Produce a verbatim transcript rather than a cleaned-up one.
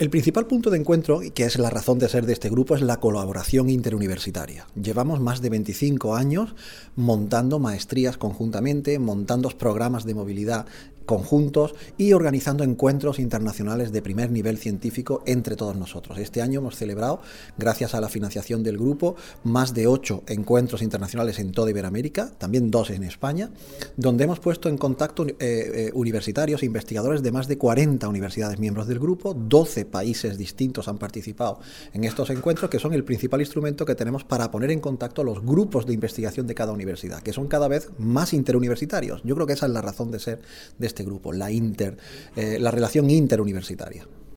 El principal punto de encuentro, que es la razón de ser de este grupo, es la colaboración interuniversitaria. Llevamos más de veinticinco años montando maestrías conjuntamente, montando programas de movilidad conjuntos y organizando encuentros internacionales de primer nivel científico entre todos nosotros. Este año hemos celebrado, gracias a la financiación del grupo, más de ocho encuentros internacionales en toda Iberoamérica, también dos en España, donde hemos puesto en contacto eh, eh, universitarios e investigadores de más de cuarenta universidades miembros del grupo. doce países distintos han participado en estos encuentros, que son el principal instrumento que tenemos para poner en contacto a los grupos de investigación de cada universidad, que son cada vez más interuniversitarios. Yo creo que esa es la razón de ser de este grupo, la, inter, eh, la relación interuniversitaria.